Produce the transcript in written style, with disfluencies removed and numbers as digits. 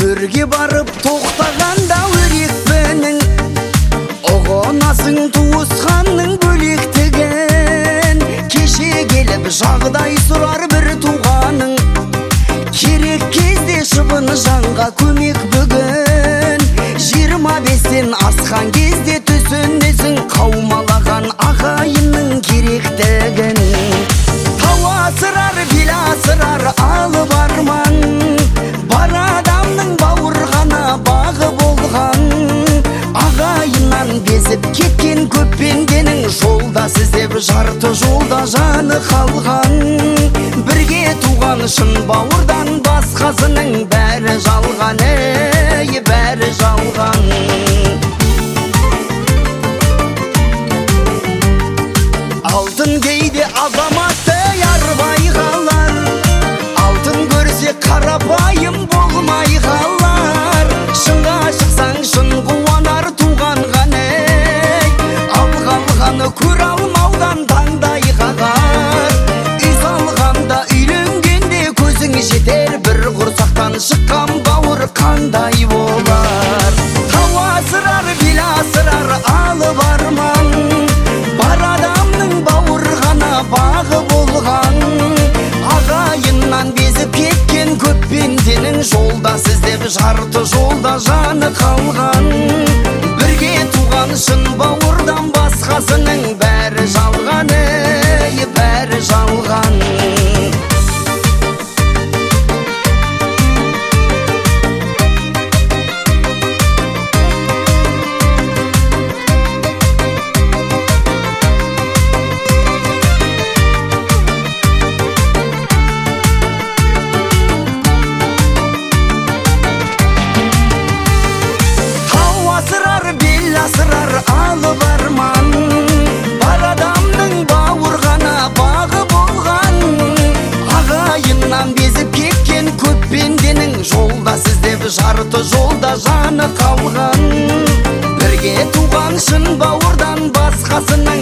өрге барып тоқтағанда өрекпенің ұғынасың туысқанның бөлектігін. Кеше келіп жағдай сұрар бір туғаның, керек кезде шыбын жанға көмек бүгін. 25-тен асқан кезде түсінесің қаумалаған ағайынның керектігін. Тау асырар, бел асырар алып арман, бар адамның бауырғана бағы болған. Ағайыннан безіп кеткен көп пенденің жолдас іздеп жарты жолда жаны қалған. Бірге туған шын бауырдан басқасының бәрі жалған, бәрі жалған. Алтын кейде азаматты ярбай қалар, алтын көрсе қарапайым болмай қалар. Шынға шықсаң шын қуанар туған ғаны, алғаны көр алмаудан таңдай қағар. Үй салғанда үйленгенде көзің жетер, бір құрсақтан шыққан бауыр қандай болар. Тау асырар, бел асырар алып арман, бар адамның бауырғана бағы болған. Ағайыннан безіп кеткен көп пенденің жолдас іздеп жарты жолда жаны қалған. Бірге туған шын бауырдан басқасының бәрі жалған, бәрі жалған. Асырар алып арман, бар адамның бауырғана бағы болған. Ағайыннан безіп кеткен көп пенденің жолдас іздеп жарты жолда жаны қалған. Бірге туған шын бауырдан басқасына